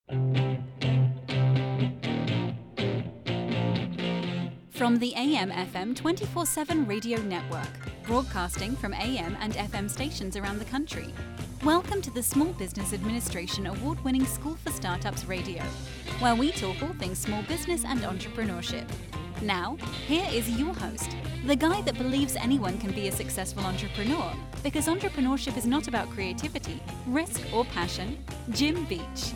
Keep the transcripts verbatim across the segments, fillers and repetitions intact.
From the A M F M twenty-four seven Radio Network, broadcasting from A M and F M stations around the country. Welcome to the Small Business Administration award-winning School for Startups Radio, where we talk all things small business and entrepreneurship. Now, here is your host, the guy that believes anyone can be a successful entrepreneur, because entrepreneurship is not about creativity, risk, or passion, Jim Beach.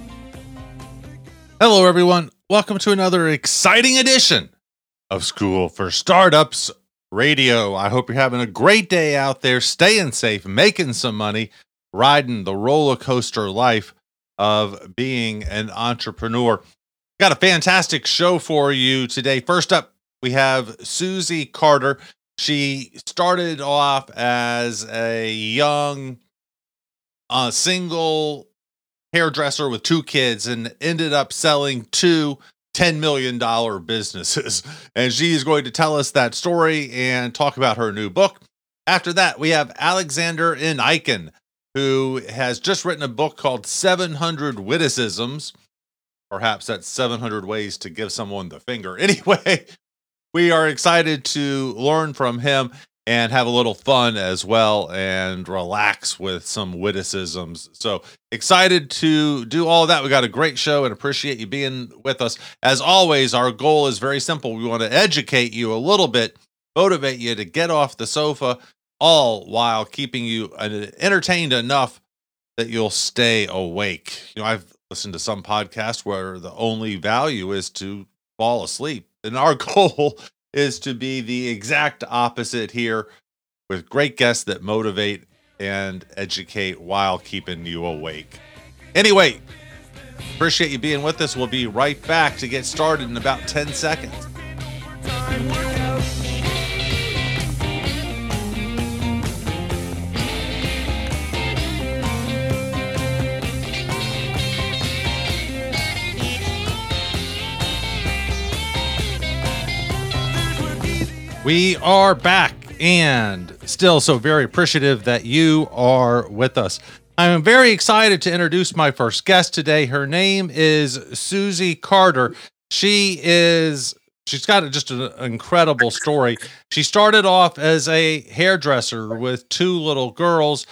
Hello, everyone. Welcome to another exciting edition of School for Startups Radio. I hope you're having a great day out there, staying safe, making some money, riding the roller coaster life of being an entrepreneur. Got a fantastic show for you today. First up, we have Susie Carter. She started off as a young, uh, single hairdresser with two kids and ended up selling two ten million dollars businesses. And she is going to tell us that story and talk about her new book. After that, we have Alexander N. Eichen, who has just written a book called seven hundred Witticisms. Perhaps that's seven hundred ways to give someone the finger. Anyway, we are excited to learn from him and have a little fun as well and relax with some witticisms. So excited to do all of that. We got a great show and appreciate you being with us. As always, our goal is very simple. We want to educate you a little bit, motivate you to get off the sofa, all while keeping you entertained enough that you'll stay awake. You know, I've listened to some podcasts where the only value is to fall asleep. And our goal is to be the exact opposite here with great guests that motivate and educate while keeping you awake. Anyway, appreciate you being with us. We'll be right back to get started in about ten seconds. We are back and still so very appreciative that you are with us. I am very excited to introduce my first guest today. Her name is Susie Carter. She is, she's got just an incredible story. She started off as a hairdresser with two little girls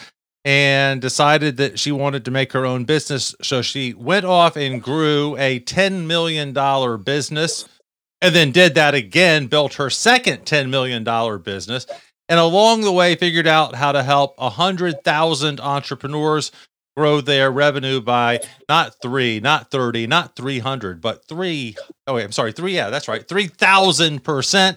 and decided that she wanted to make her own business. So she went off and grew a ten million dollars business. And then did that again, built her second ten million dollars business, and along the way figured out how to help one hundred thousand entrepreneurs grow their revenue by not three, not thirty, not three hundred, but three, oh wait, I'm sorry, three, yeah, that's right, three thousand percent.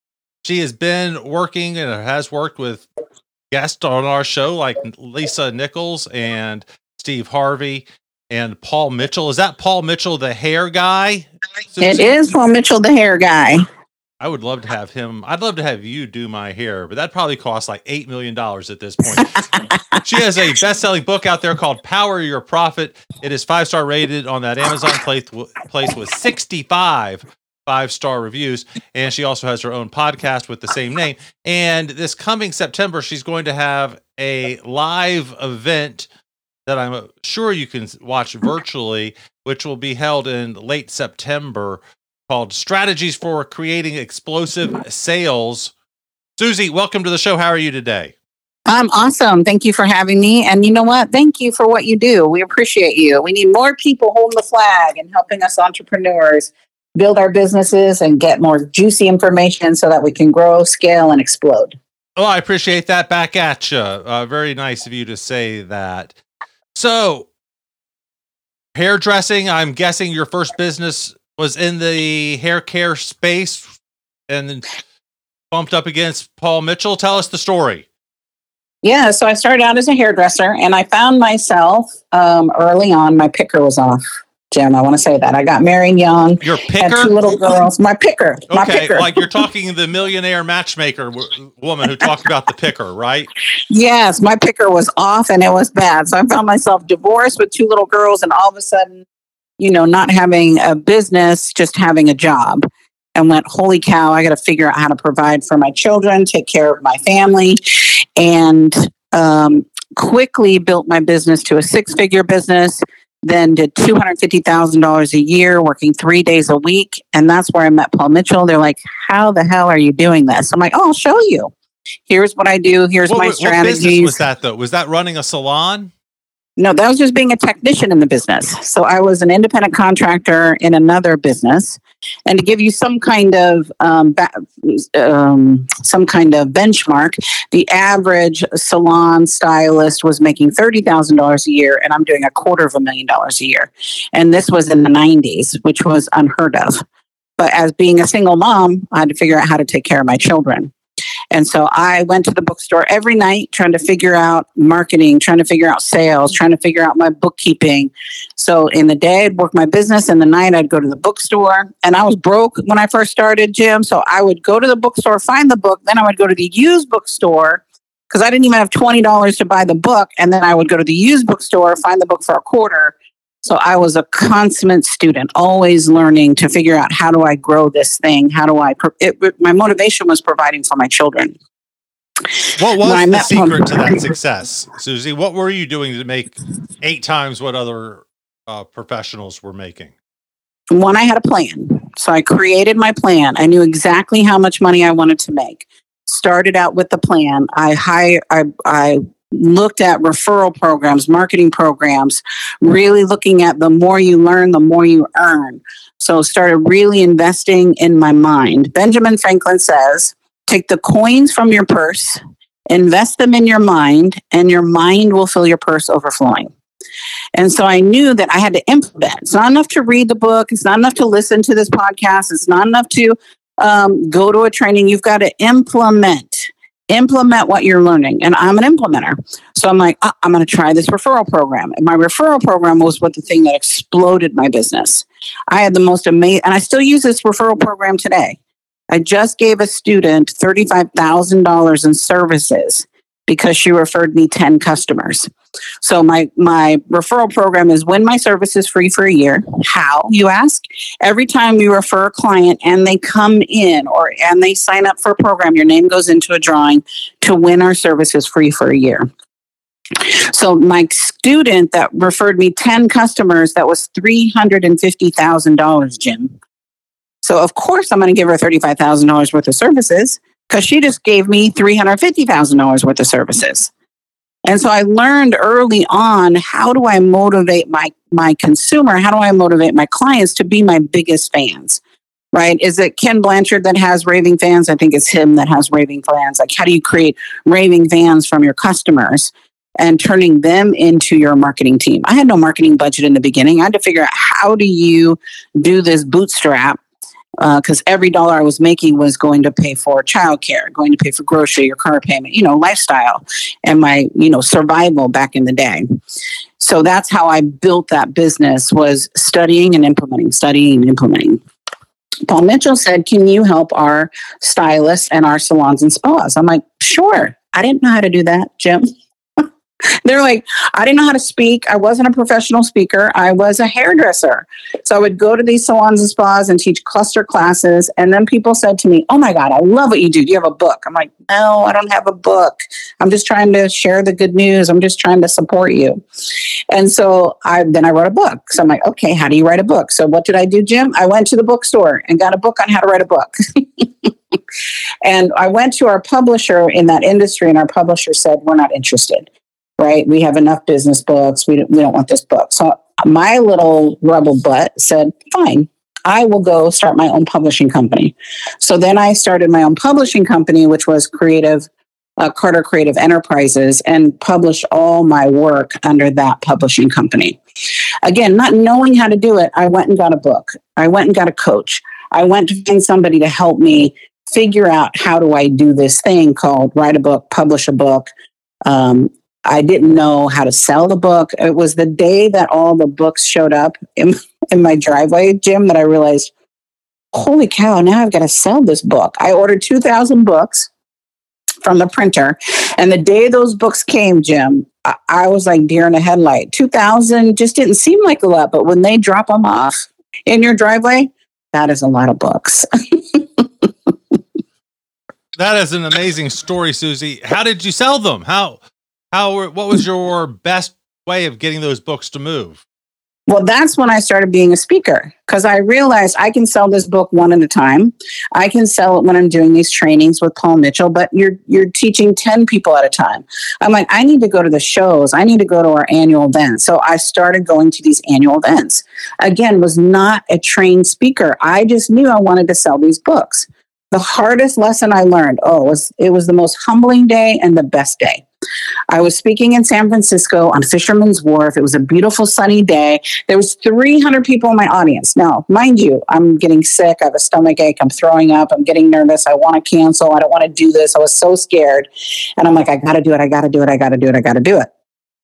She has been working and has worked with guests on our show like Lisa Nichols and Steve Harvey and Paul Mitchell. Is that Paul Mitchell, the hair guy? It is Paul Mitchell, the hair guy. I would love to have him. I'd love to have you do my hair, but that probably costs like eight million dollars at this point. She has a best-selling book out there called Power Your Profit. It is five-star rated on that Amazon place, place with sixty-five five-star reviews. And she also has her own podcast with the same name. And this coming September, she's going to have a live event that I'm sure you can watch virtually, which will be held in late September, called Strategies for Creating Explosive Sales. Susie, welcome to the show. How are you today? I'm awesome. Thank you for having me. And you know what? Thank you for what you do. We appreciate you. We need more people holding the flag and helping us entrepreneurs build our businesses and get more juicy information so that we can grow, scale, and explode. Oh, I appreciate that. Back at you. Uh, very nice of you to say that. So, hairdressing, I'm guessing your first business was in the hair care space and then bumped up against Paul Mitchell. Tell us the story. Yeah, so I started out as a hairdresser and I found myself um, early on, my picker was off. Jim, I want to say that. I got married young. Your picker? Had two little girls. My picker. Okay, my picker. Like you're talking the millionaire matchmaker w- woman who talked about the picker, right? Yes, my picker was off and it was bad. So I found myself divorced with two little girls and all of a sudden, you know, not having a business, just having a job. And went, holy cow, I got to figure out how to provide for my children, take care of my family. And um, quickly built my business to a six-figure business. then did two hundred fifty thousand dollars a year, working three days a week. And that's where I met Paul Mitchell. They're like, how the hell are you doing this? I'm like, oh, I'll show you. Here's what I do. Here's what, my what, strategies. What business was that, though? Was that running a salon? No, that was just being a technician in the business. So I was an independent contractor in another business. And to give you some kind of um, ba- um, some kind of benchmark, the average salon stylist was making thirty thousand dollars a year, and I'm doing a quarter of a million dollars a year. And this was in the nineties, which was unheard of. But as being a single mom, I had to figure out how to take care of my children. And so I went to the bookstore every night trying to figure out marketing, trying to figure out sales, trying to figure out my bookkeeping. So in the day, I'd work my business. In the night, I'd go to the bookstore. And I was broke when I first started, Jim. So I would go to the bookstore, find the book. Then I would go to the used bookstore because I didn't even have twenty dollars to buy the book. And then I would go to the used bookstore, find the book for a quarter. So I was a consummate student, always learning to figure out how do I grow this thing? How do I, pro- it, my motivation was providing for my children. What was the secret to that success, Susie? What were you doing to make eight times what other uh, professionals were making? One, I had a plan. So I created my plan. I knew exactly how much money I wanted to make. Started out with the plan. I hired, I, I, looked at referral programs, marketing programs, really looking at the more you learn, the more you earn. So started really investing in my mind. Benjamin Franklin says, take the coins from your purse, invest them in your mind, and your mind will fill your purse overflowing. And so I knew that I had to implement. It's not enough to read the book. It's not enough to listen to this podcast. It's not enough to um, go to a training. You've got to implement. Implement what you're learning. And I'm an implementer. So I'm like, oh, I'm going to try this referral program. And my referral program was what the thing that exploded my business. I had the most amazing, and I still use this referral program today. I just gave a student thirty-five thousand dollars in services because she referred me ten customers. So my, my referral program is win my services free for a year. How, you ask? Every time you refer a client and they come in or and they sign up for a program, your name goes into a drawing to win our services free for a year. So my student that referred me ten customers, that was three hundred fifty thousand dollars, Jim. So of course I'm going to give her thirty-five thousand dollars worth of services because she just gave me three hundred fifty thousand dollars worth of services. And so I learned early on, how do I motivate my, my consumer? How do I motivate my clients to be my biggest fans, right? Is it Ken Blanchard that has raving fans? I think it's him that has raving fans. Like, how do you create raving fans from your customers and turning them into your marketing team? I had no marketing budget in the beginning. I had to figure out, how do you do this bootstrap? Because uh, every dollar I was making was going to pay for childcare, going to pay for grocery or car payment, you know, lifestyle and my, you know, survival back in the day. So that's how I built that business, was studying and implementing, studying and implementing. Paul Mitchell said, can you help our stylists and our salons and spas? I'm like, sure. I didn't know how to do that, Jim. They're like, I didn't know how to speak. I wasn't a professional speaker. I was a hairdresser. So I would go to these salons and spas and teach cluster classes. And then people said to me, oh my God, I love what you do. Do you have a book? I'm like, no, I don't have a book. I'm just trying to share the good news. I'm just trying to support you. And so I then I wrote a book. So I'm like, okay, how do you write a book? So what did I do, Jim? I went to the bookstore and got a book on how to write a book. And I went to our publisher in that industry, and our publisher said, we're not interested. Right? We have enough business books. We don't, we don't want this book. So my little rebel butt said, fine, I will go start my own publishing company. So then I started my own publishing company, which was Creative, uh, Carter Creative Enterprises, and published all my work under that publishing company. Again, not knowing how to do it, I went and got a book. I went and got a coach. I went to find somebody to help me figure out, how do I do this thing called write a book, publish a book. Um, I didn't know how to sell the book. It was the day that all the books showed up in, in my driveway, Jim, that I realized, holy cow, now I've got to sell this book. I ordered two thousand books from the printer. And the day those books came, Jim, I, I was like deer in a headlight. two thousand just didn't seem like a lot, but when they drop them off in your driveway, that is a lot of books. That is an amazing story, Susie. How did you sell them? How... How, what was your best way of getting those books to move? Well, that's when I started being a speaker because I realized I can sell this book one at a time. I can sell it when I'm doing these trainings with Paul Mitchell, but you're you're teaching ten people at a time. I'm like, I need to go to the shows. I need to go to our annual events. So I started going to these annual events. Again, was not a trained speaker. I just knew I wanted to sell these books. The hardest lesson I learned, oh, was it was the most humbling day and the best day. I was speaking in San Francisco on Fisherman's Wharf. It was a beautiful sunny day. There was three hundred people in my audience. Now, mind you, I'm getting sick. I have a stomach ache. I'm throwing up. I'm getting nervous. I want to cancel. I don't want to do this. I was so scared. And I'm like, I got to do it. I got to do it. I got to do it. I got to do it.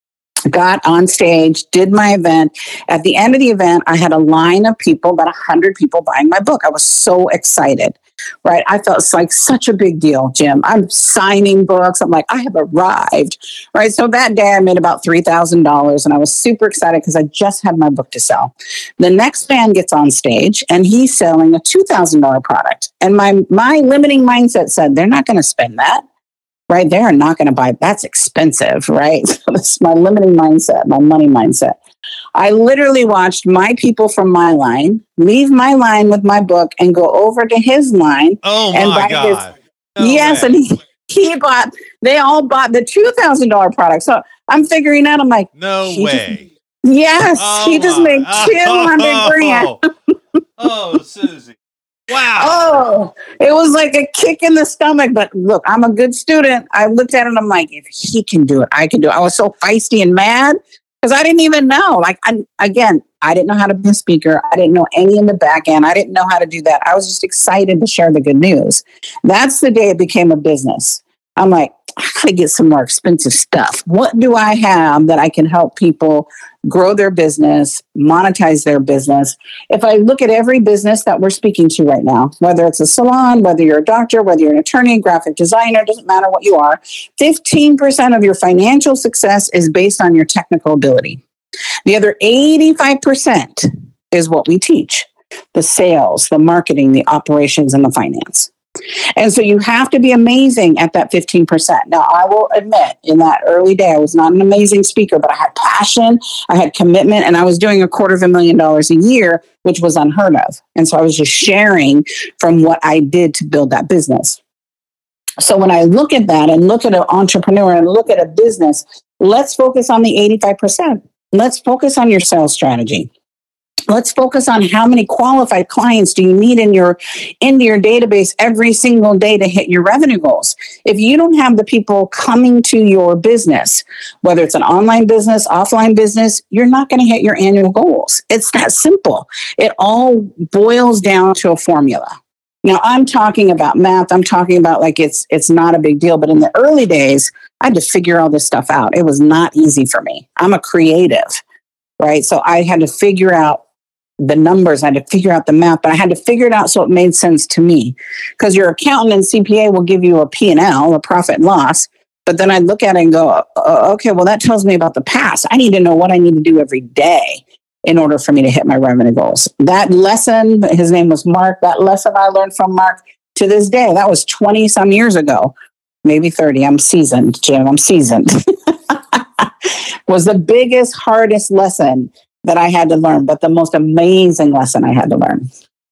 Got on stage, did my event. At the end of the event, I had a line of people, about one hundred people buying my book. I was so excited, right? I felt it's like such a big deal, Jim. I'm signing books. I'm like, I have arrived, right? So that day I made about three thousand dollars and I was super excited because I just had my book to sell. The next man gets on stage and he's selling a two thousand dollars product. And my, my limiting mindset said, they're not going to spend that. Right? They are not going to buy. That's expensive, right? So that's my limiting mindset, my money mindset. I literally watched my people from my line leave my line with my book and go over to his line. Oh and my buy God. His, no yes. way. And he, he bought, they all bought the two thousand dollars product. So I'm figuring out, I'm like, no way. Just, yes. Oh he just my. made two hundred oh, grand. Oh, Susie. Wow. Oh, it was like a kick in the stomach. But look, I'm a good student. I looked at it and I'm like, if he can do it, I can do it. I was so feisty and mad because I didn't even know. Like, I, again, I didn't know how to be a speaker. I didn't know any in the back end. I didn't know how to do that. I was just excited to share the good news. That's the day it became a business. I'm like, I gotta get some more expensive stuff. What do I have that I can help people grow their business, monetize their business? If I look at every business that we're speaking to right now, whether it's a salon, whether you're a doctor, whether you're an attorney, graphic designer, doesn't matter what you are, fifteen percent of your financial success is based on your technical ability. The other eighty-five percent is what we teach: the sales, the marketing, the operations, and the finance. And so you have to be amazing at that fifteen percent. Now, I will admit, in that early day, I was not an amazing speaker, but I had passion, I had commitment, and I was doing a quarter of a million dollars a year, which was unheard of. And so I was just sharing from what I did to build that business. So when I look at that and look at an entrepreneur and look at a business, let's focus on the eighty-five percent. Let's focus on your sales strategy. Let's focus on how many qualified clients do you need in your into your database every single day to hit your revenue goals. If you don't have the people coming to your business, whether it's an online business, offline business, you're not going to hit your annual goals. It's that simple. It all boils down to a formula. Now, I'm talking about math. I'm talking about like it's it's not a big deal. But in the early days, I had to figure all this stuff out. It was not easy for me. I'm a creative, right? So I had to figure out the numbers. I had to figure out the math, but I had to figure it out so it made sense to me. Because your accountant and C P A will give you a P and L, a profit and loss. But then I look at it and go, oh, okay, well, that tells me about the past. I need to know what I need to do every day in order for me to hit my revenue goals. That lesson, his name was Mark, that lesson I learned from Mark to this day, that was twenty some years ago, maybe thirty. I'm seasoned, Jim, I'm seasoned. Was the biggest, hardest lesson that I had to learn, but the most amazing lesson I had to learn.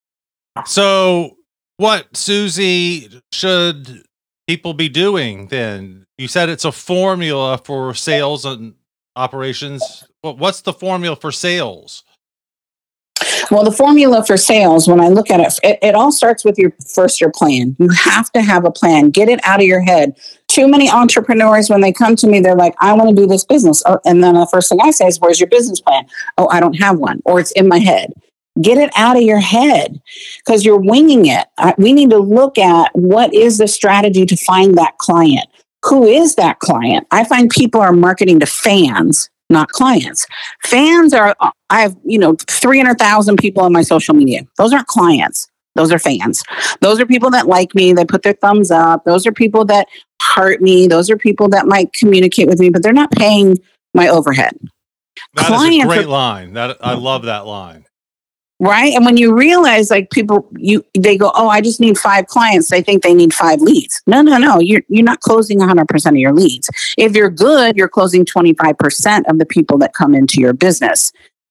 So what, Susie, should people be doing then? You said it's a formula for sales and operations. Well, what's the formula for sales? Well, the formula for sales, when I look at it, it, it all starts with your first, your plan. You have to have a plan. Get it out of your head. Too many entrepreneurs, when they come to me, they're like, I want to do this business. Oh, and then the first thing I say is, where's your business plan? Oh, I don't have one. Or it's in my head. Get it out of your head because you're winging it. I, we need to look at what is the strategy to find that client. Who is that client? I find people are marketing to fans, not clients. Fans are, I have, you know, three hundred thousand people on my social media. Those aren't clients. Those are fans. Those are people that like me. They put their thumbs up. Those are people that heart me. Those are people that might communicate with me, but they're not paying my overhead. That clients is a great are, line. That I love that line. Right. And when you realize like people, you, they go, oh, I just need five clients. They think they need five leads. No, no, no. You're, you're not closing one hundred percent of your leads. If you're good, you're closing twenty-five percent of the people that come into your business.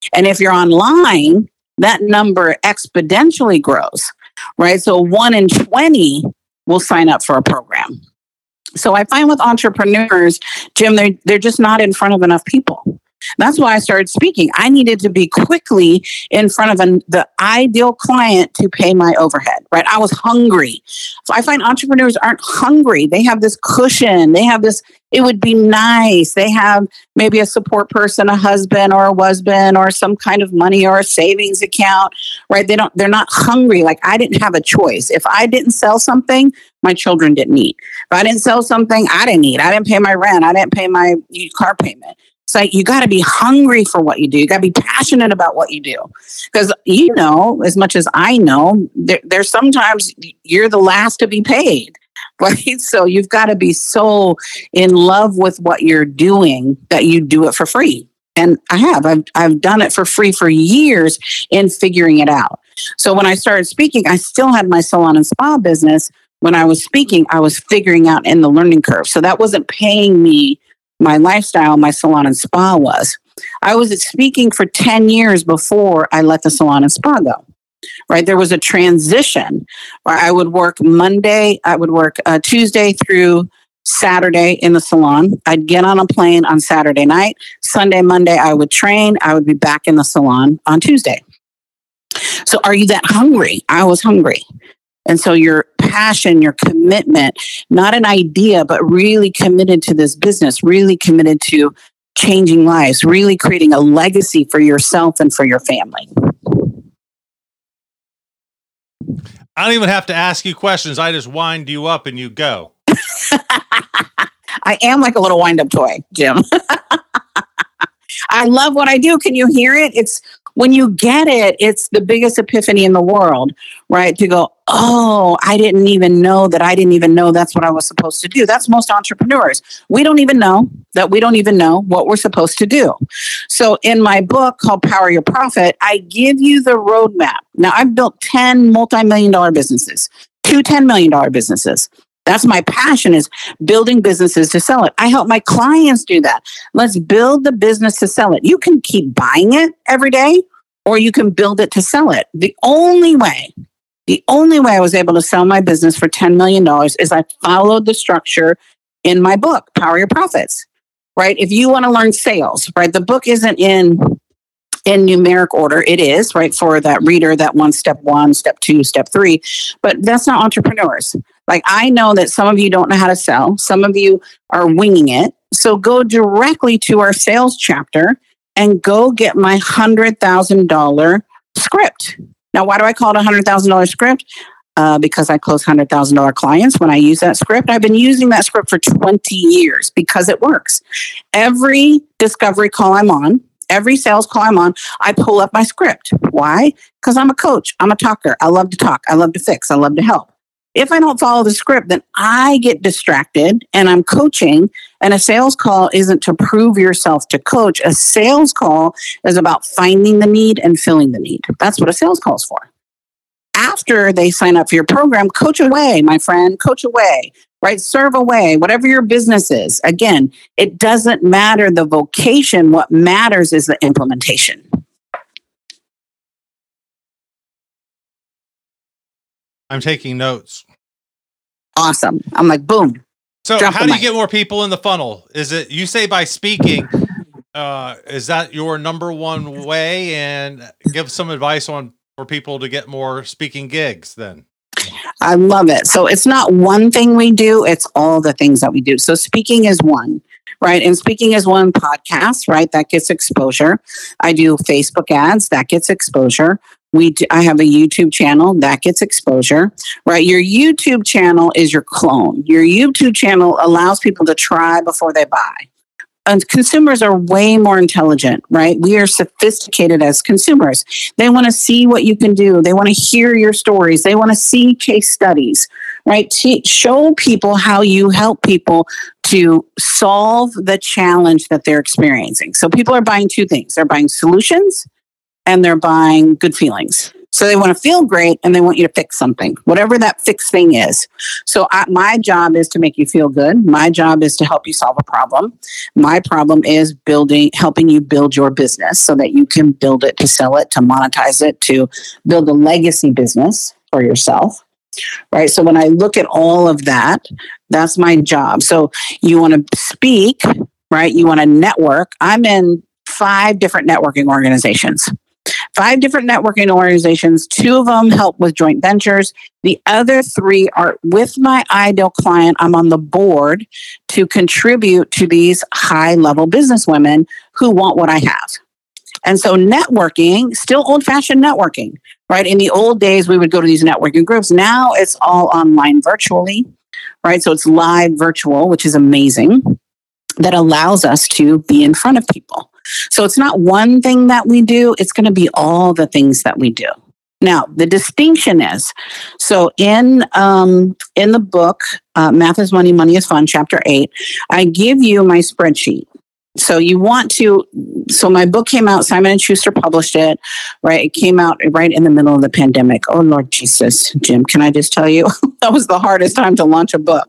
And if you're online, that number exponentially grows, right? So one in twenty will sign up for a program. So I find with entrepreneurs, Jim, they're, they're just not in front of enough people. That's why I started speaking. I needed to be quickly in front of an, the ideal client to pay my overhead, right? I was hungry. So I find entrepreneurs aren't hungry. They have this cushion. They have this, it would be nice. They have maybe a support person, a husband or a husband or some kind of money or a savings account, right? They don't, they're not hungry. Like I didn't have a choice. If I didn't sell something, my children didn't eat. If I didn't sell something, I didn't eat. I didn't pay my rent. I didn't pay my car payment. It's like you got to be hungry for what you do. You got to be passionate about what you do. Because, you know, as much as I know, there, there's sometimes you're the last to be paid, right? So you've got to be so in love with what you're doing that you do it for free. And I have. I've, I've done it for free for years in figuring it out. So when I started speaking, I still had my salon and spa business. When I was speaking, I was figuring out in the learning curve. So that wasn't paying me my lifestyle, my salon and spa was. I was speaking for ten years before I let the salon and spa go, right? There was a transition where I would work Monday, I would work uh, Tuesday through Saturday in the salon. I'd get on a plane on Saturday night. Sunday, Monday, I would train. I would be back in the salon on Tuesday. So are you that hungry? I was hungry. And so your passion, your commitment, not an idea, but really committed to this business, really committed to changing lives, really creating a legacy for yourself and for your family. I don't even have to ask you questions. I just wind you up and you go. I am like a little wind-up toy, Jim. I love what I do. Can you hear it? It's when you get it, it's the biggest epiphany in the world, right? To go, oh, I didn't even know that I didn't even know that's what I was supposed to do. That's most entrepreneurs. We don't even know that we don't even know what we're supposed to do. So in my book called Power Your Profit, I give you the roadmap. Now, I've built ten multi-million dollar businesses, two ten million dollar businesses. That's my passion, is building businesses to sell it. I help my clients do that. Let's build the business to sell it. You can keep buying it every day, or you can build it to sell it. The only way, the only way I was able to sell my business for ten million dollars is I followed the structure in my book, Power Your Profits, right? If you want to learn sales, right? The book isn't in in numeric order. It is, right, for that reader that wants step one, step two, step three, but that's not entrepreneurs. Like, I know that some of you don't know how to sell. Some of you are winging it. So go directly to our sales chapter and go get my one hundred thousand dollars script. Now, why do I call it a one hundred thousand dollars script? Uh, because I close one hundred thousand dollars clients when I use that script. I've been using that script for twenty years because it works. Every discovery call I'm on, every sales call I'm on, I pull up my script. Why? Because I'm a coach. I'm a talker. I love to talk. I love to fix. I love to help. If I don't follow the script, then I get distracted and I'm coaching. And a sales call isn't to prove yourself to coach. A sales call is about finding the need and filling the need. That's what a sales call is for. After they sign up for your program, coach away, my friend, coach away, right? Serve away, whatever your business is. Again, it doesn't matter the vocation. What matters is the implementation. I'm taking notes. Awesome. I'm like, boom. So how do you get more people in the funnel? Is it, you say by speaking, uh, is that your number one way? And give some advice on for people to get more speaking gigs then. I love it. So it's not one thing we do, it's all the things that we do. So speaking is one, right? And speaking is one podcast, right? That gets exposure. I do Facebook ads, that gets exposure. We do, I have a YouTube channel that gets exposure, right? Your YouTube channel is your clone. Your YouTube channel allows people to try before they buy. And consumers are way more intelligent, right? We are sophisticated as consumers. They want to see what you can do. They want to hear your stories. They want to see case studies, right? To show people how you help people to solve the challenge that they're experiencing. So people are buying two things. They're buying solutions and they're buying good feelings. So they want to feel great and they want you to fix something, whatever that fix thing is. So I, my job is to make you feel good. My job is to help you solve a problem. My problem is building, helping you build your business so that you can build it, to sell it, to monetize it, to build a legacy business for yourself. Right. So when I look at all of that, that's my job. So you want to speak, right? You want to network. I'm in five different networking organizations. Five different networking organizations. Two of them help with joint ventures. The other three are with my ideal client. I'm on the board to contribute to these high-level businesswomen who want what I have. And so networking, still old-fashioned networking, right? In the old days, we would go to these networking groups. Now it's all online virtually, right? So it's live virtual, which is amazing. That allows us to be in front of people. So it's not one thing that we do, it's going to be all the things that we do. Now, the distinction is, so in um, in the book, uh, Math is Money, Money is Fun, chapter eight, I give you my spreadsheet. So you want to, so my book came out, Simon and Schuster published it, right? It came out right in the middle of the pandemic. Oh, Lord Jesus, Jim, can I just tell you, that was the hardest time to launch a book.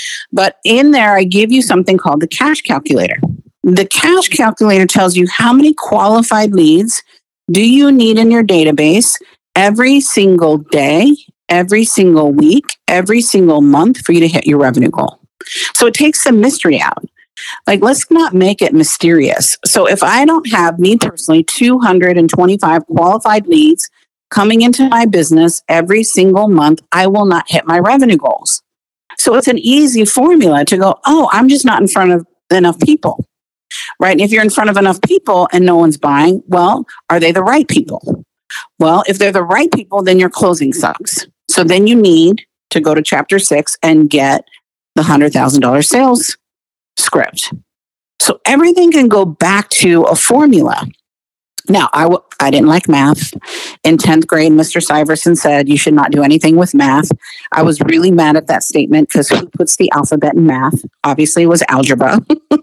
But in there, I give you something called the cash calculator. The cash calculator tells you how many qualified leads do you need in your database every single day, every single week, every single month for you to hit your revenue goal. So it takes the mystery out. Like, let's not make it mysterious. So if I don't have, me personally, two hundred twenty-five qualified leads coming into my business every single month, I will not hit my revenue goals. So it's an easy formula to go, oh, I'm just not in front of enough people, right? And if you're in front of enough people and no one's buying, well, are they the right people? Well, if they're the right people, then your closing sucks. So then you need to go to chapter six and get the one hundred thousand dollars sales script. So everything can go back to a formula. Now, I, w- I didn't like math. In tenth grade, Mister Syverson said you should not do anything with math. I was really mad at that statement because who puts the alphabet in math? Obviously, it was algebra.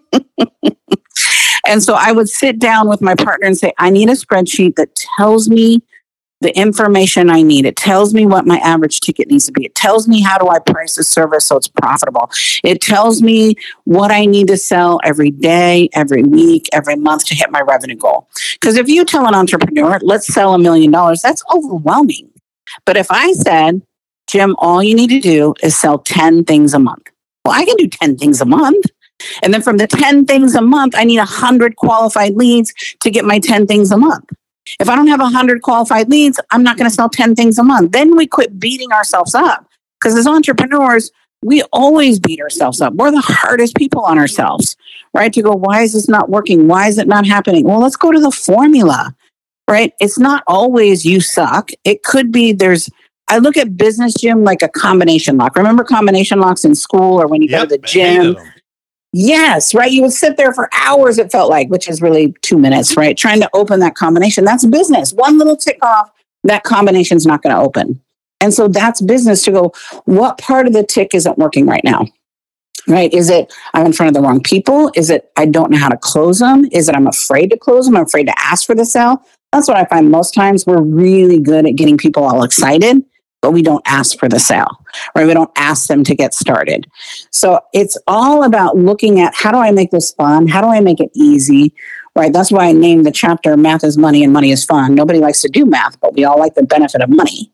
And so I would sit down with my partner and say, I need a spreadsheet that tells me the information I need. It tells me what my average ticket needs to be. It tells me how do I price a service so it's profitable. It tells me what I need to sell every day, every week, every month to hit my revenue goal. Because if you tell an entrepreneur, let's sell a million dollars, that's overwhelming. But if I said, Jim, all you need to do is sell ten things a month. Well, I can do ten things a month. And then from the ten things a month, I need one hundred qualified leads to get my ten things a month. If I don't have one hundred qualified leads, I'm not going to sell ten things a month. Then we quit beating ourselves up. Because as entrepreneurs, we always beat ourselves up. We're the hardest people on ourselves, right? To go, why is this not working? Why is it not happening? Well, let's go to the formula, right? It's not always you suck. It could be there's, I look at business, Jim, like a combination lock. Remember combination locks in school or when you Yep, go to the gym? Yes, right. You would sit there for hours, it felt like, which is really two minutes, right? Trying to open that combination. That's business. One little tick off, that combination's not going to open. And so that's business to go, what part of the tick isn't working right now? Right? Is it I'm in front of the wrong people? Is it I don't know how to close them? Is it I'm afraid to close them? I'm afraid to ask for the sale? That's what I find most times. We're really good at getting people all excited, but we don't ask for the sale, right? We don't ask them to get started. So it's all about looking at how do I make this fun? How do I make it easy, right? That's why I named the chapter Math is Money and Money is Fun. Nobody likes to do math, but we all like the benefit of money.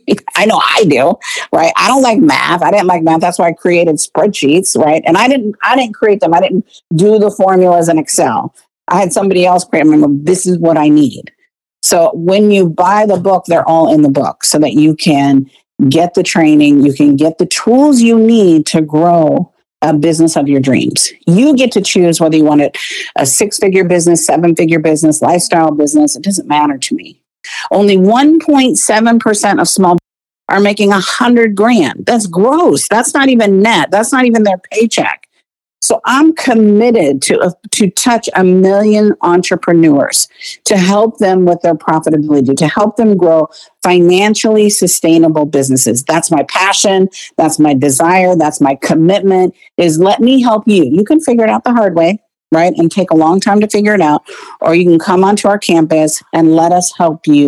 I know I do, right? I don't like math. I didn't like math. That's why I created spreadsheets, right? And I didn't, I didn't create them. I didn't do the formulas in Excel. I had somebody else create them and go, this is what I need. So when you buy the book, they're all in the book so that you can get the training, you can get the tools you need to grow a business of your dreams. You get to choose whether you want it a six-figure business, seven-figure business, lifestyle business. It doesn't matter to me. Only one point seven percent of small are making a hundred grand. That's gross. That's not even net. That's not even their paycheck. So I'm committed to, uh, to touch a million entrepreneurs, to help them with their profitability, to help them grow financially sustainable businesses. That's my passion. That's my desire. That's my commitment is let me help you. You can figure it out the hard way, right? And take a long time to figure it out. Or you can come onto our campus and let us help you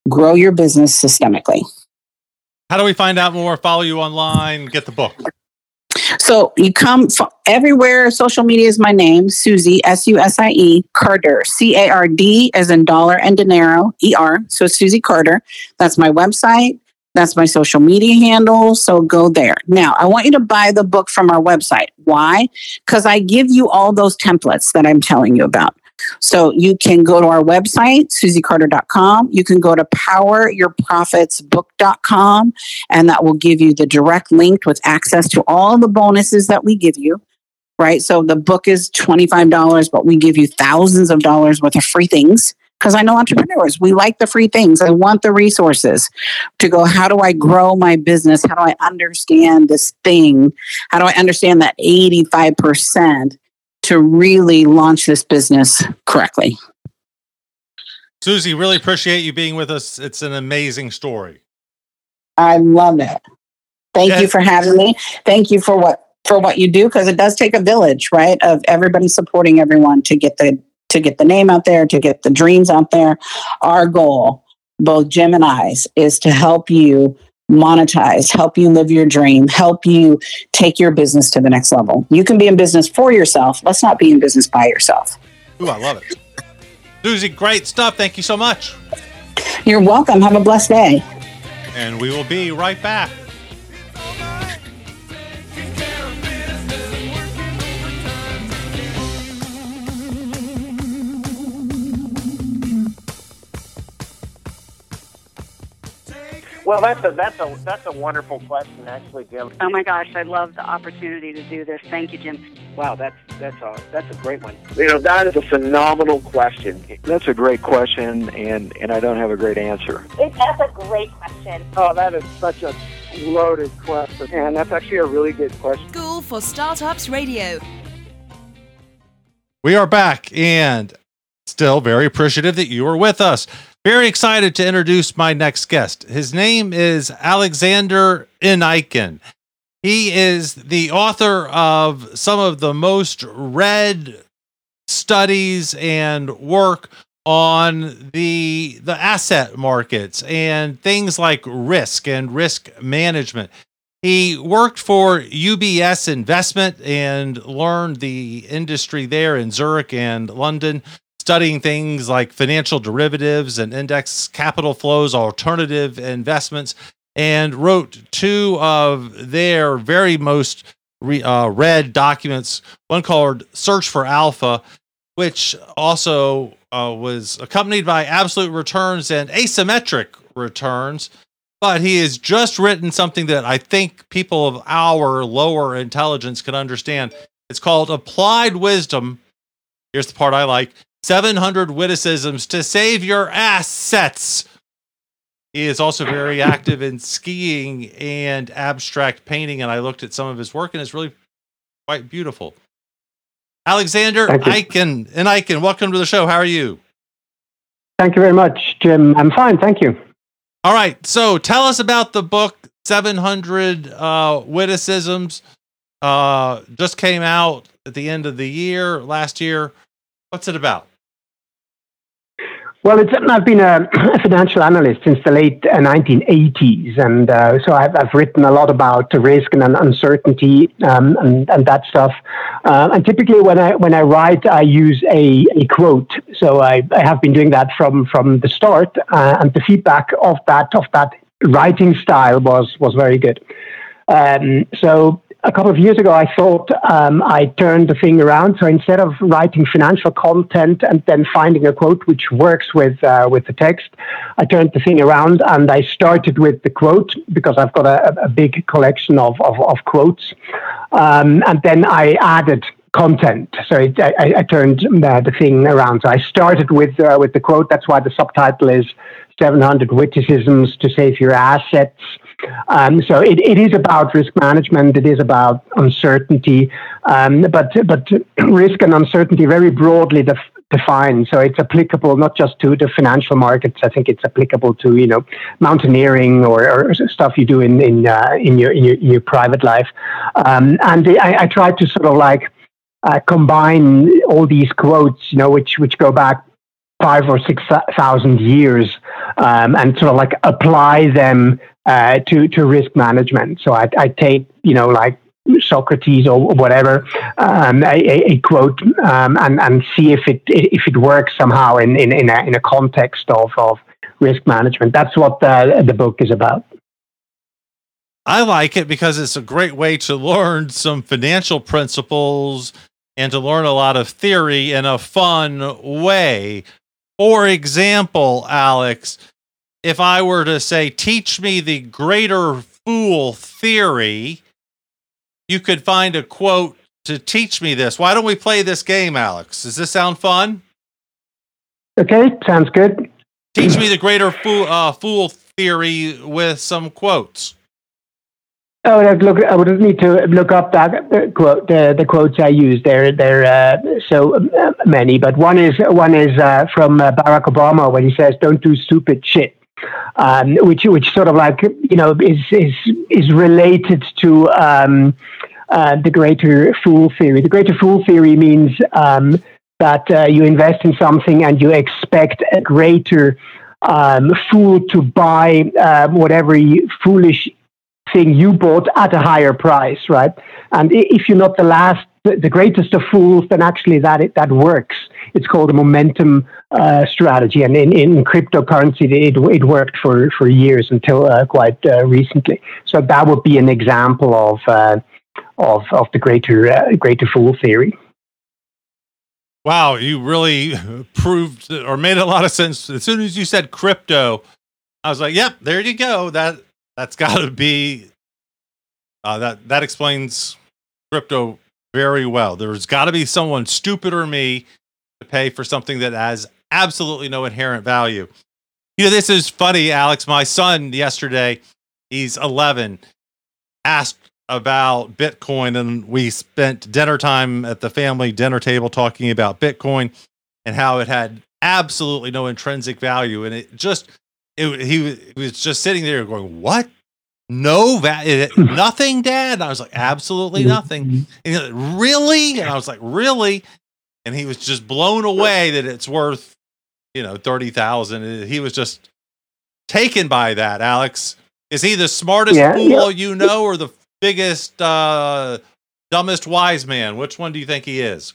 grow your business systemically. How do we find out more? Follow you online, get the book. So you come f- everywhere. Social media is my name, Susie, S U S I E, Carter, C A R D as in dollar and dinero, E R. So Susie Carter. That's my website. That's my social media handle. So go there. Now, I want you to buy the book from our website. Why? Because I give you all those templates that I'm telling you about. So you can go to our website, susie carter dot com. You can go to power your profits book dot com, and that will give you the direct link with access to all the bonuses that we give you, right? So the book is twenty-five dollars, but we give you thousands of dollars worth of free things. Because I know entrepreneurs, we like the free things. I want the resources to go, how do I grow my business? How do I understand this thing? How do I understand that eighty-five percent to really launch this business correctly? Susie, really appreciate you being with us. It's an amazing story. I love it. Thank Yes. you for having me. Thank you for what for what you do, because it does take a village, right? Of everybody supporting everyone to get the to get the name out there, to get the dreams out there. Our goal, both Jim and I's, is to help you monetize, help you live your dream, help you take your business to the next level. You can be in business for yourself. Let's not be in business by yourself. Ooh, I love it. Susie, great stuff. Thank you so much. You're welcome. Have a blessed day. And we will be right back. Well, that's a that's a that's a wonderful question, actually, Jim. Oh my gosh, I love the opportunity to do this. Thank you, Jim. Wow, that's that's a that's a great one. You know, that is a phenomenal question. That's a great question, and, and I don't have a great answer. It, that's a great question. Oh, that is such a loaded question, and that's actually a really good question. School for Startups Radio. We are back and still very appreciative that you are with us. Very excited to introduce my next guest. His name is Alexander Ineiken. He is the author of some of the most read studies and work on the the asset markets and things like risk and risk management. He worked for U B S Investment and learned the industry there in Zurich and London, studying things like financial derivatives and index capital flows, alternative investments, and wrote two of their very most re, uh, read documents, one called Search for Alpha, which also uh, was accompanied by absolute returns and asymmetric returns. But he has just written something that I think people of our lower intelligence can understand. It's called Applied Wisdom. Here's the part I like. seven hundred witticisms to save your assets. He is also very active in skiing and abstract painting, and I looked at some of his work, and it's really quite beautiful. Alexander Ineiken, Ineiken, welcome to the show. How are you? Thank you very much, Jim. I'm fine, thank you. All right, so tell us about the book, seven hundred uh, Witticisms. Uh, just came out at the end of the year, last year. What's it about? Well, it's, I've been a, a financial analyst since the late uh, nineteen eighties, and uh, so I've, I've written a lot about the risk and uncertainty um, and, and that stuff. Uh, and typically, when I when I write, I use a, a quote. So I, I have been doing that from from the start, uh, and the feedback of that of that writing style was was very good. Um, so. A couple of years ago, I thought um, I turned the thing around. So instead of writing financial content and then finding a quote which works with uh, with the text, I turned the thing around and I started with the quote because I've got a, a big collection of of, of quotes, um, and then I added content. So it, I, I turned uh, the thing around. So I started with uh, with the quote. That's why the subtitle is seven hundred Witticisms to Save Your Assets. Um, so it, it is about risk management. It is about uncertainty, um, but but risk and uncertainty very broadly def- defined. So it's applicable not just to the financial markets. I think it's applicable to you know mountaineering or, or stuff you do in in uh, in your in your, in your private life. Um, and I, I tried to sort of like uh, combine all these quotes, you know, which which go back five or six thousand years, um, and sort of like apply them uh, to to risk management. So I, I take, you know, like Socrates or whatever, um, a, a quote, um, and and see if it if it works somehow in in in a, in a context of of risk management. That's what the the book is about. I like it because it's a great way to learn some financial principles and to learn a lot of theory in a fun way. For example, Alex, if I were to say, teach me the greater fool theory, you could find a quote to teach me this. Why don't we play this game, Alex? Does this sound fun? Okay, sounds good. Teach me the greater fool, uh, fool theory with some quotes. Oh, look! I would need to look up that uh, quote. The, the quotes I use, they're they're uh, so uh, many, but one is one is uh, from uh, Barack Obama when he says, "Don't do stupid shit," um, which which sort of like, you know, is is is related to um, uh, the greater fool theory. The greater fool theory means um, that uh, you invest in something and you expect a greater um, fool to buy um, whatever you, foolish thing you bought at a higher price, right? And if you're not the last, the greatest of fools, then actually that it, that works. It's called a momentum uh, strategy, and in, in cryptocurrency, it it worked for, for years until uh, quite uh, recently. So that would be an example of uh, of of the greater uh, greater fool theory. Wow, you really proved or made a lot of sense. As soon as you said crypto, I was like, "Yep, there you go." That That's got to be uh, that. That explains crypto very well. There's got to be someone stupider than me to pay for something that has absolutely no inherent value. You know, this is funny, Alex. My son yesterday, he's eleven, asked about Bitcoin, and we spent dinner time at the family dinner table talking about Bitcoin and how it had absolutely no intrinsic value, and it just. It, he was just sitting there going, "What? No, va- nothing, Dad?" And I was like, "Absolutely nothing." And he was like, "Really?" And I was like, "Really?" And he was just blown away that it's worth, you know, thirty thousand. He was just taken by that. Alex, is he the smartest yeah, fool yeah. you know, or the biggest, uh, dumbest wise man? Which one do you think he is?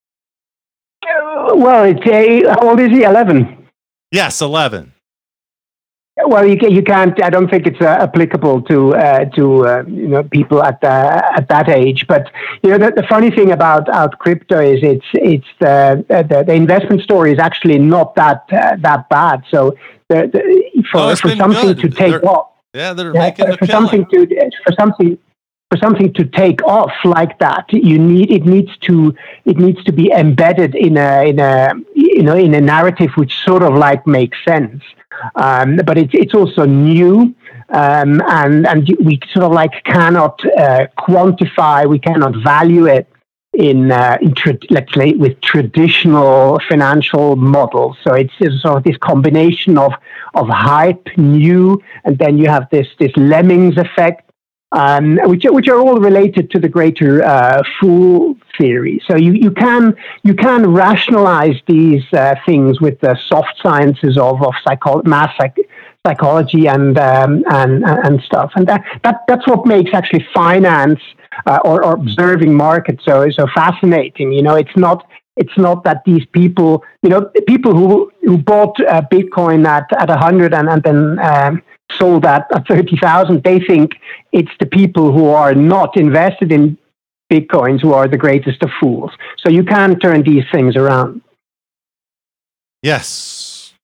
Uh, well, it's uh, how old is he? eleven. Yes, eleven. Well, you, you can't. I don't think it's uh, applicable to uh, to uh, you know people at uh, at that age. But you know, the, the funny thing about out crypto is it's it's the, the the investment story is actually not that uh, that bad. So the, the, for oh, for something good. to take they're, off, yeah, they're yeah, making for, a for killing. something to for something. For something to take off like that, you need it needs to it needs to be embedded in a in a you know in a narrative which sort of like makes sense. Um, but it's it's also new, um, and and we sort of like cannot uh, quantify, we cannot value it in, uh, in tra- let's say with traditional financial models. So it's, it's sort of this combination of of hype, new, and then you have this this lemmings effect. Um, which which are all related to the greater uh, fool theory. So you, you can you can rationalize these uh, things with the soft sciences of of psycho- mass psych- psychology and um, and and stuff, and that, that that's what makes actually finance uh, or, or observing markets so so fascinating. You know, it's not. It's not that these people, you know, people who who bought uh, Bitcoin at at a hundred and and then um, sold at, at thirty thousand. They think it's the people who are not invested in Bitcoins who are the greatest of fools. So you can turn these things around. Yes.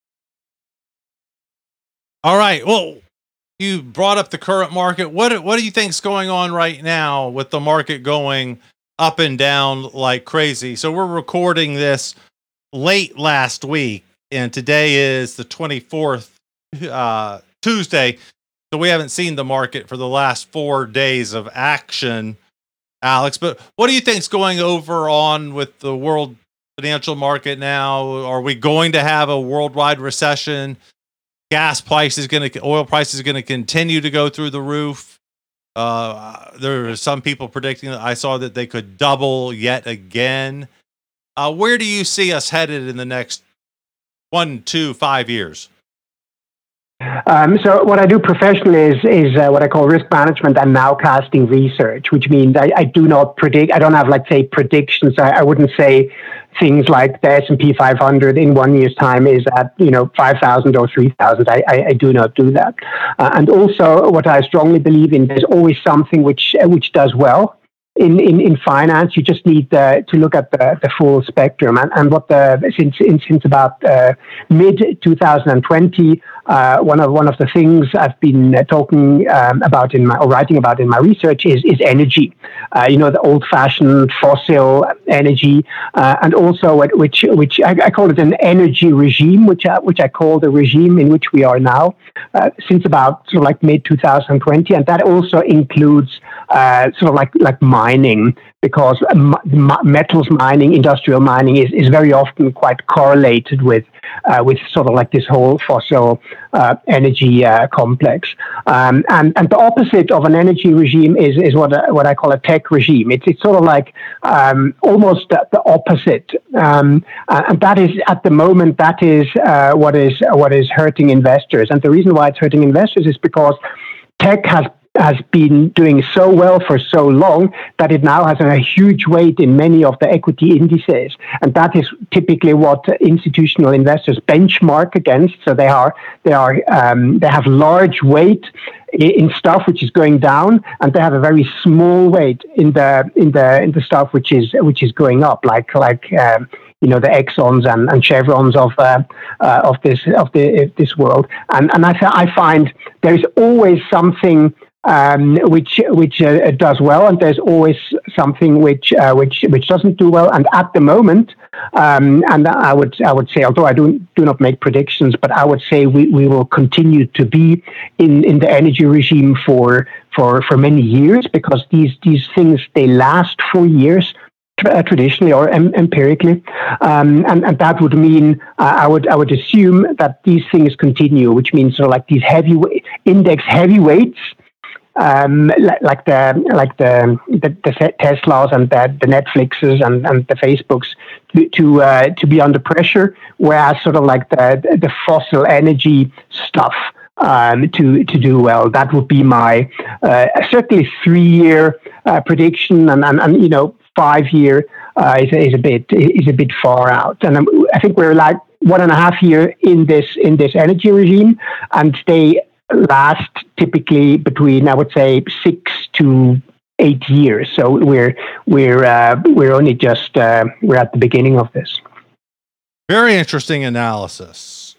All right. Well, you brought up the current market. What what do you think's going on right now with the market going up and down like crazy? So we're recording this late last week, and today is the twenty-fourth, uh, Tuesday. So we haven't seen the market for the last four days of action, Alex. But what do you think's going over on with the world financial market now? Are we going to have a worldwide recession? Gas price is going to, oil price is going to continue to go through the roof. Uh, there are some people predicting that I saw that they could double yet again. Uh, where do you see us headed in the next one, two, five years? Um, so what I do professionally is is uh, what I call risk management and nowcasting research, which means I, I do not predict. I don't have, like, say, predictions. I, I wouldn't say things like the S and P five hundred in one year's time is at, you know, five thousand or three thousand. I, I, I do not do that. Uh, and also, what I strongly believe in, there's always something which uh, which does well. In, in, in finance, you just need uh, to look at the, the full spectrum. And, and what the since since about uh, mid twenty twenty, uh, one of one of the things I've been uh, talking um, about in my or writing about in my research is is energy. Uh, you know, the old-fashioned fossil energy, uh, and also what, which which I, I call it an energy regime, which I, which I call the regime in which we are now uh, since about sort of like mid twenty twenty, and that also includes uh, sort of like like mining, because m- metals mining, industrial mining is, is very often quite correlated with uh, with sort of like this whole fossil uh, energy uh, complex. Um, and and the opposite of an energy regime is is what uh, what I call a tech regime. It's it's sort of like um, almost the, the opposite, um, and that is at the moment that is uh, what is what is hurting investors. And the reason why it's hurting investors is because tech has has been doing so well for so long that it now has a huge weight in many of the equity indices. And that is typically what institutional investors benchmark against. So they are, they are, um, they have large weight in stuff which is going down, and they have a very small weight in the, in the, in the stuff which is, which is going up, like, like, um, you know, the Exxons and, and Chevrons of uh, uh, of this of the this world. And and I, I find there is always something Um, which which uh, does well, and there's always something which uh, which which doesn't do well. And at the moment, um, and I would I would say, although I do do not make predictions, but I would say we, we will continue to be in, in the energy regime for for for many years, because these these things, they last for years. Uh, traditionally or em- empirically, um, and and that would mean uh, I would I would assume that these things continue, which means sort of like these heavy index heavyweights. Um, like, like the like the, the the Teslas and the, the Netflixes and, and the Facebooks to to, uh, to be under pressure, whereas sort of like the the fossil energy stuff um, to to do well. That would be my uh, certainly three year uh, prediction, and, and and you know five year uh, is is a bit is a bit far out, and I think we're like one and a half year in this in this energy regime, and they last typically between, I would say, six to eight years. So we're we're uh, we're only just uh, we're at the beginning of this. Very interesting analysis.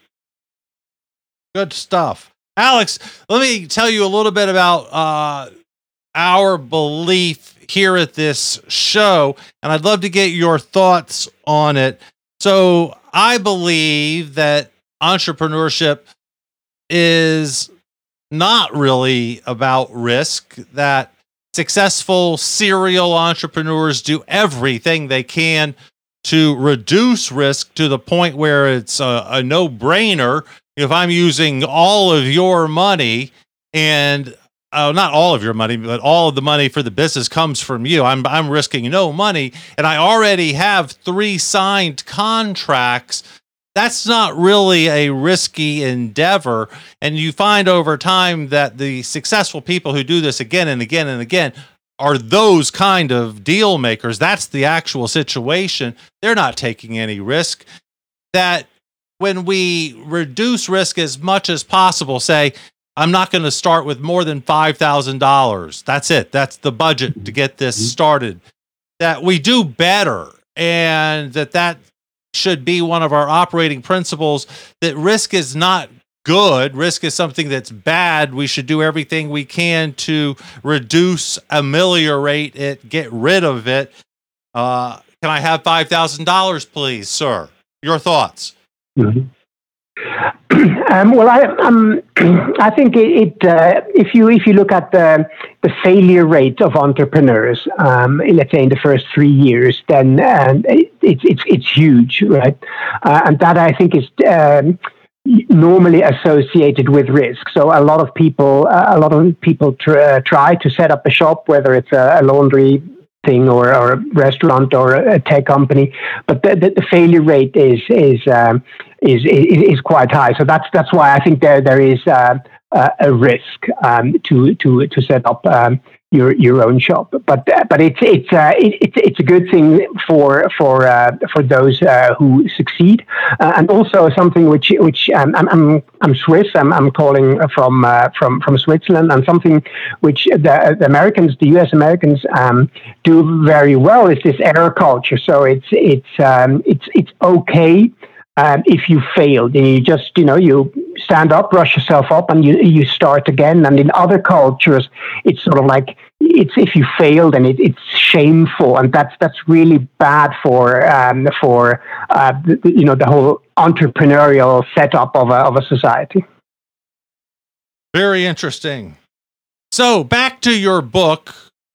Good stuff, Alex. Let me tell you a little bit about uh, our belief here at this show, and I'd love to get your thoughts on it. So I believe that entrepreneurship is not really about risk, that successful serial entrepreneurs do everything they can to reduce risk to the point where it's a, a no-brainer. If I'm using all of your money, and uh, not all of your money, but all of the money for the business comes from you, I'm I'm risking no money, and I already have three signed contracts. That's not really a risky endeavor. And you find over time that the successful people who do this again and again and again are those kind of deal makers. That's the actual situation. They're not taking any risk. That when we reduce risk as much as possible, say, I'm not going to start with more than five thousand dollars. That's it. That's the budget to get this started. That we do better, and that that should be one of our operating principles, that risk is not good. Risk is something that's bad. We should do everything we can to reduce, ameliorate it, get rid of it. Uh, can I have five thousand dollars, please, sir? Your thoughts? Mm-hmm. Um, well, I um, I think it, it uh, if you if you look at the the failure rate of entrepreneurs, um, let's say in the first three years, then uh, it, it's it's it's huge, right? Uh, and that, I think, is um, normally associated with risk. So a lot of people uh, a lot of people tr- uh, try to set up a shop, whether it's a, a laundry thing or, or a restaurant or a tech company, but the, the, the failure rate is is, um, is is is quite high. So that's that's why I think there there is uh, uh, a risk um, to to to set up um, your your own shop. But but it's it's uh, it, it's it's a good thing for for uh, for those uh, who succeed, uh, and also something which which um, I'm I'm I'm Swiss. I'm I'm calling from uh, from from Switzerland, and something which the, the Americans, the U S Americans, um, do very well is this error culture. So it's it's um, it's it's okay. Um, if you failed, and you just, you know, you stand up, brush yourself up, and you you start again. And in other cultures, it's sort of like it's if you failed, and it, it's shameful, and that's that's really bad for um, for uh, the, you know the whole entrepreneurial setup of a of a society. Very interesting. So back to your book,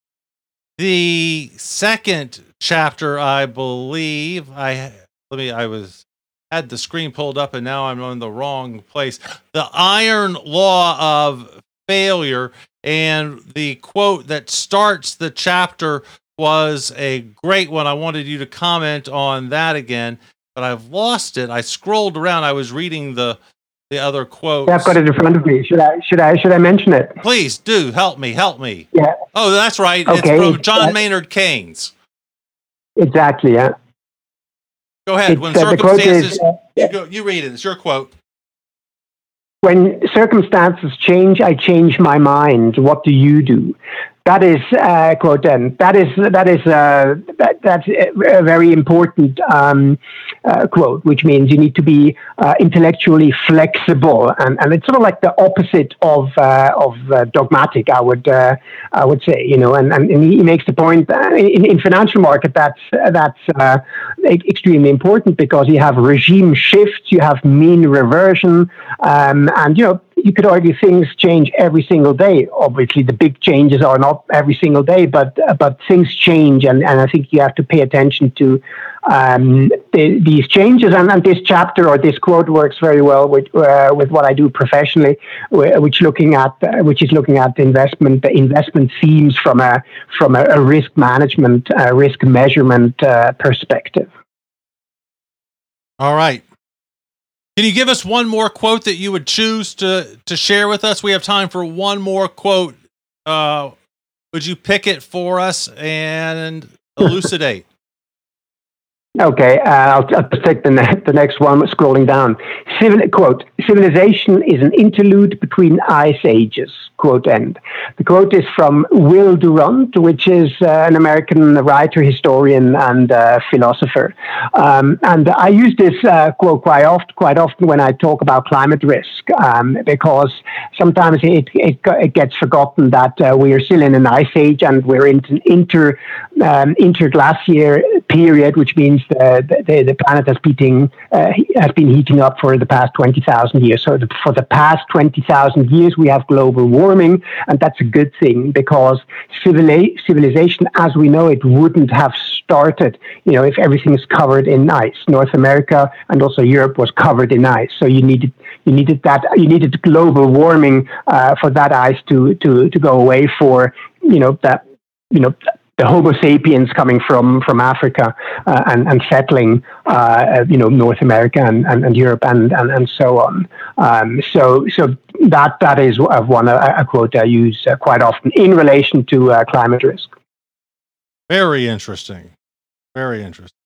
the second chapter, I believe. I let me. I was. Had the screen pulled up and now I'm on the wrong place. The Iron Law of Failure, and the quote that starts the chapter was a great one. I wanted you to comment on that again, but I've lost it. I scrolled around. I was reading the the other quotes. Yeah, I've got it in front of me. Should I should I should I mention it? Please do. Help me. Help me. Yeah. Oh, that's right. Okay. It's from John uh, Maynard Keynes. Exactly. Yeah. Go ahead. It's, When uh, circumstances, is, uh, you, go, you read it. It's your quote. When circumstances change, I change my mind. What do you do? That is uh, quote. Then that is that is uh, that, that's a very important um, uh, quote, which means you need to be uh, intellectually flexible, and, and it's sort of like the opposite of uh, of uh, dogmatic. I would uh, I would say, you know, and, and he makes the point that in, in financial market that's that's uh, extremely important because you have regime shifts, you have mean reversion, um, and you know. You could argue things change every single day. Obviously, the big changes are not every single day, but uh, but things change, and, and I think you have to pay attention to um, the, these changes. And, and this chapter or this quote works very well with uh, with what I do professionally, which looking at uh, which is looking at investment the investment themes from a from a, a risk management, uh, risk measurement uh, perspective. All right. Can you give us one more quote that you would choose to, to share with us? We have time for one more quote. Uh, would you pick it for us and elucidate? Okay, uh, I'll, I'll take the, ne- the next one, scrolling down. Civil, quote, civilization is an interlude between ice ages, quote end. The quote is from Will Durant, which is uh, an American writer, historian, and uh, philosopher. Um, and I use this uh, quote quite often, quite often when I talk about climate risk, um, because sometimes it, it, it gets forgotten that uh, we are still in an ice age and we're in an inter, um, interglacier period, which means The, the, the planet has, beating, uh, has been heating up for the past twenty thousand years. So the, for the past twenty thousand years, we have global warming, and that's a good thing because civili- civilization as we know it wouldn't have started, you know, if everything is covered in ice. North America and also Europe was covered in ice. So you needed you needed that you needed global warming uh, for that ice to, to, to go away for, you know, that, you know, the Homo sapiens coming from, from Africa uh, and, and settling, uh, you know, North America and, and, and Europe and, and, and so on. Um, so so that that is one a, a quote I use uh, quite often in relation to uh, climate risk. Very interesting. Very interesting.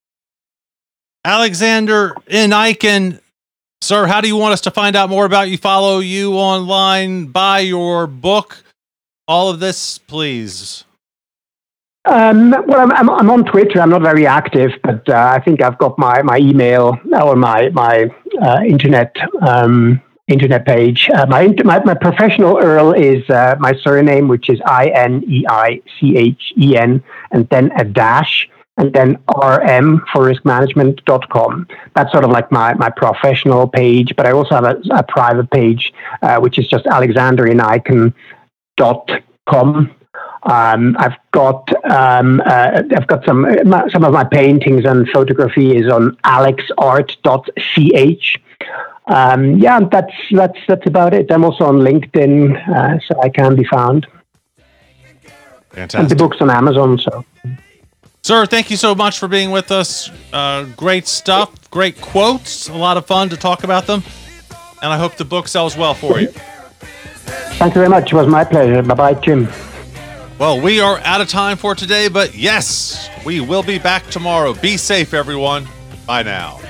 Alexander N. Eichen, sir, how do you want us to find out more about you? Follow you online, buy your book, all of this, please. Um, well, I'm, I'm I'm on Twitter. I'm not very active, but uh, I think I've got my, my email or my my uh, internet um, internet page. Uh, my, my my professional U R L is uh, my surname, which is I N E I C H E N, and then a dash, and then R M for risk management dot com. That's sort of like my, my professional page, but I also have a, a private page, uh, which is just alexander n eichen dot com. Um, I've got um, uh, I've got some some of my paintings and photography is on alex art dot c h. Um, yeah, that's that's that's about it. I'm also on LinkedIn, uh, so I can be found. Fantastic. And the book's on Amazon. So Sir, thank you so much for being with us. Uh, great stuff, great quotes, a lot of fun to talk about them. And I hope the book sells well for you. Thank you very much. It was my pleasure. Bye-bye, Jim. Well, we are out of time for today, but yes, we will be back tomorrow. Be safe, everyone. Bye now.